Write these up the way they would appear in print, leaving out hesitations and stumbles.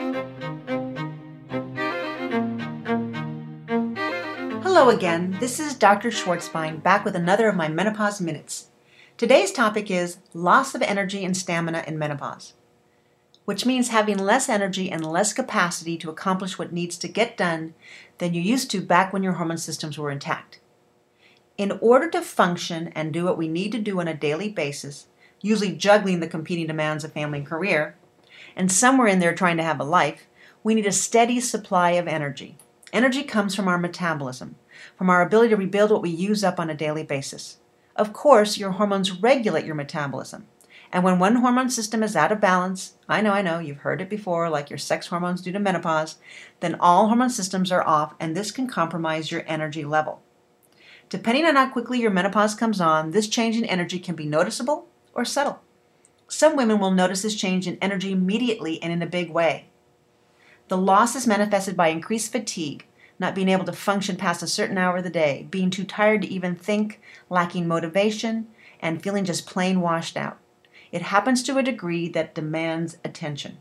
Hello again, this is Dr. Schwartzbein back with another of my Menopause Minutes. Today's topic is loss of energy and stamina in menopause, which means having less energy and less capacity to accomplish what needs to get done than you used to back when your hormone systems were intact. In order to function and do what we need to do on a daily basis, usually juggling the competing demands of family and career, and somewhere in there trying to have a life, we need a steady supply of energy. Energy comes from our metabolism, from our ability to rebuild what we use up on a daily basis. Of course, your hormones regulate your metabolism. And when one hormone system is out of balance, I know, you've heard it before, like your sex hormones due to menopause, then all hormone systems are off, and this can compromise your energy level. Depending on how quickly your menopause comes on, this change in energy can be noticeable or subtle. Some women will notice this change in energy immediately and in a big way. The loss is manifested by increased fatigue, not being able to function past a certain hour of the day, being too tired to even think, lacking motivation, and feeling just plain washed out. It happens to a degree that demands attention.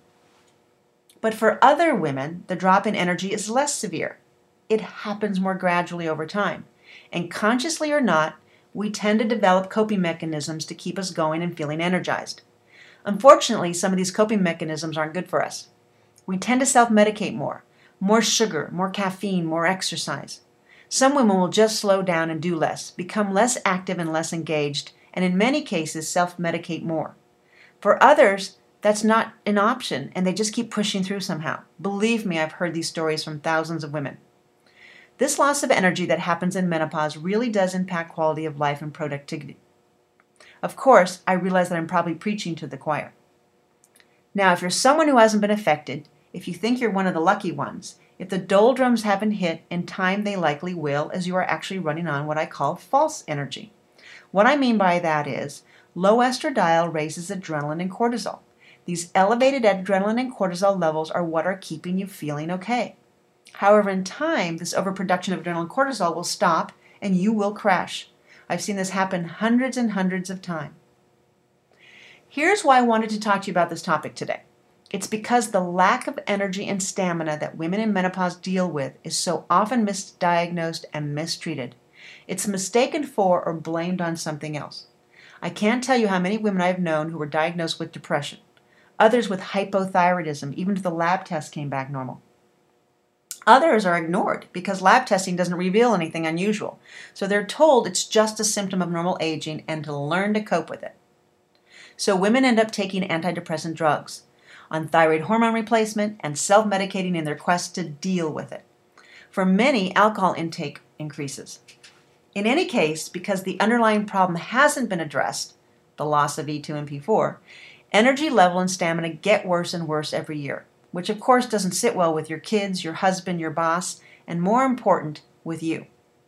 But for other women, the drop in energy is less severe. It happens more gradually over time. And consciously or not, we tend to develop coping mechanisms to keep us going and feeling energized. Unfortunately, some of these coping mechanisms aren't good for us. We tend to self-medicate more sugar, more caffeine, more exercise. Some women will just slow down and do less, become less active and less engaged, and in many cases self-medicate more. For others, that's not an option, and they just keep pushing through somehow. Believe me, I've heard these stories from thousands of women. This loss of energy that happens in menopause really does impact quality of life and productivity. Of course, I realize that I'm probably preaching to the choir. Now, if you're someone who hasn't been affected, if you think you're one of the lucky ones, if the doldrums haven't hit, in time they likely will, as you are actually running on what I call false energy. What I mean by that is, low estradiol raises adrenaline and cortisol. These elevated adrenaline and cortisol levels are what are keeping you feeling okay. However, in time, this overproduction of adrenaline and cortisol will stop and you will crash. I've seen this happen hundreds and hundreds of times. Here's why I wanted to talk to you about this topic today. It's because the lack of energy and stamina that women in menopause deal with is so often misdiagnosed and mistreated. It's mistaken for or blamed on something else. I can't tell you how many women I've known who were diagnosed with depression, others with hypothyroidism, even if the lab test came back normal. Others are ignored because lab testing doesn't reveal anything unusual, so they're told it's just a symptom of normal aging and to learn to cope with it. So women end up taking antidepressant drugs, on thyroid hormone replacement, and self-medicating in their quest to deal with it. For many, alcohol intake increases. In any case, because the underlying problem hasn't been addressed, the loss of E2 and P4, energy level and stamina get worse and worse every year, which of course doesn't sit well with your kids, your husband, your boss, and more important, with you.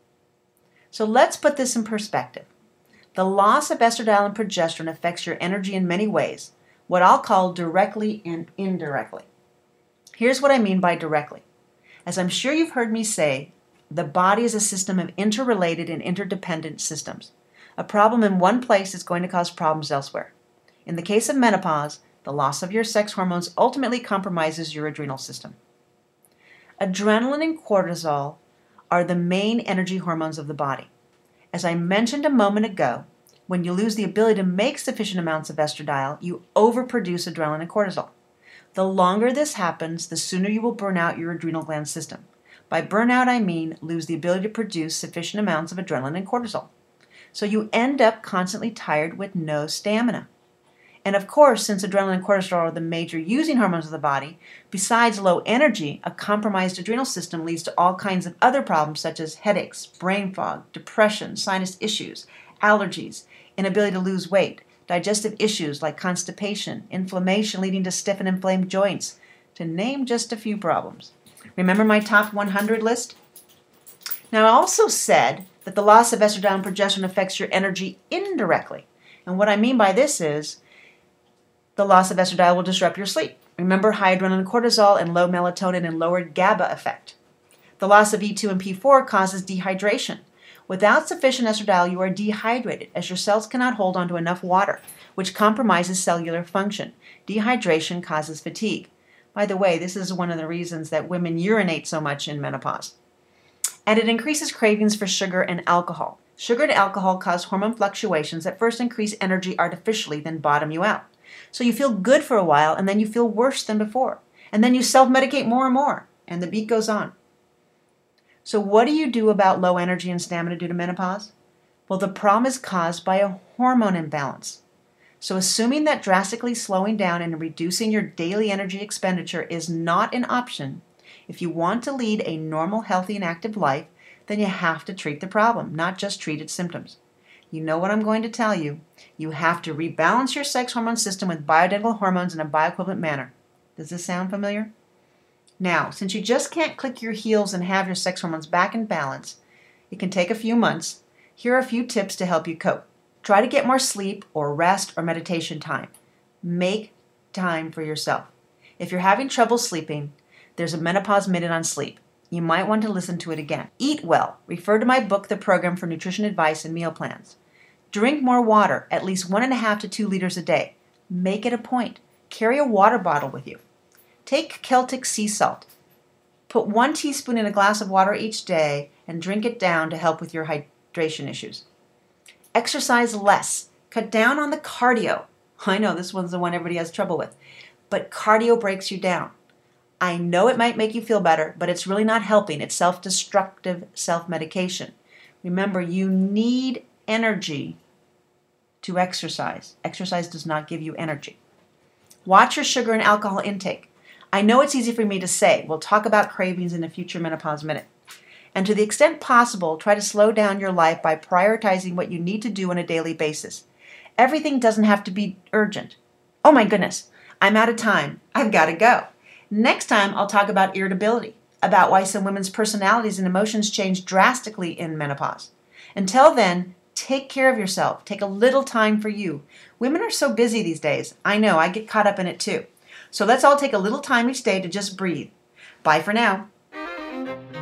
So let's put this in perspective. The loss of estradiol and progesterone affects your energy in many ways, what I'll call directly and indirectly. Here's what I mean by directly. As I'm sure you've heard me say, the body is a system of interrelated and interdependent systems. A problem in one place is going to cause problems elsewhere. In the case of menopause, the loss of your sex hormones ultimately compromises your adrenal system. Adrenaline and cortisol are the main energy hormones of the body. As I mentioned a moment ago, when you lose the ability to make sufficient amounts of estradiol, you overproduce adrenaline and cortisol. The longer this happens, the sooner you will burn out your adrenal gland system. By burnout, I mean lose the ability to produce sufficient amounts of adrenaline and cortisol. So you end up constantly tired with no stamina. And of course, since adrenaline and cortisol are the major using hormones of the body, besides low energy, a compromised adrenal system leads to all kinds of other problems such as headaches, brain fog, depression, sinus issues, allergies, inability to lose weight, digestive issues like constipation, inflammation leading to stiff and inflamed joints, to name just a few problems. Remember my top 100 list? Now, I also said that the loss of estradiol and progesterone affects your energy indirectly. And what I mean by this is the loss of estradiol will disrupt your sleep. Remember high adrenaline and cortisol and low melatonin and lowered GABA effect. The loss of E2 and P4 causes dehydration. Without sufficient estradiol, you are dehydrated, as your cells cannot hold onto enough water, which compromises cellular function. Dehydration causes fatigue. By the way, this is one of the reasons that women urinate so much in menopause. And it increases cravings for sugar and alcohol. Sugar and alcohol cause hormone fluctuations that first increase energy artificially, then bottom you out. So you feel good for a while, and then you feel worse than before. And then you self-medicate more and more, and the beat goes on. So what do you do about low energy and stamina due to menopause? Well, the problem is caused by a hormone imbalance. So assuming that drastically slowing down and reducing your daily energy expenditure is not an option, if you want to lead a normal, healthy, and active life, then you have to treat the problem, not just treat its symptoms. You know what I'm going to tell you. You have to rebalance your sex hormone system with bioidentical hormones in a bioequivalent manner. Does this sound familiar? Now, since you just can't click your heels and have your sex hormones back in balance, it can take a few months. Here are a few tips to help you cope. Try to get more sleep or rest or meditation time. Make time for yourself. If you're having trouble sleeping, there's a Menopause Minute on sleep. You might want to listen to it again. Eat well. Refer to my book, The Program for Nutrition Advice and Meal Plans. Drink more water, at least 1.5 to 2 liters a day. Make it a point. Carry a water bottle with you. Take Celtic sea salt. Put 1 teaspoon in a glass of water each day and drink it down to help with your hydration issues. Exercise less. Cut down on the cardio. I know this one's the one everybody has trouble with, but cardio breaks you down. I know it might make you feel better, but it's really not helping. It's self-destructive self-medication. Remember, you need energy to exercise. Exercise does not give you energy. Watch your sugar and alcohol intake. I know it's easy for me to say. We'll talk about cravings in a future Menopause Minute. And to the extent possible, try to slow down your life by prioritizing what you need to do on a daily basis. Everything doesn't have to be urgent. Oh my goodness, I'm out of time. I've got to go. Next time, I'll talk about irritability, about why some women's personalities and emotions change drastically in menopause. Until then, take care of yourself. Take a little time for you. Women are so busy these days. I know, I get caught up in it too. So let's all take a little time each day to just breathe. Bye for now.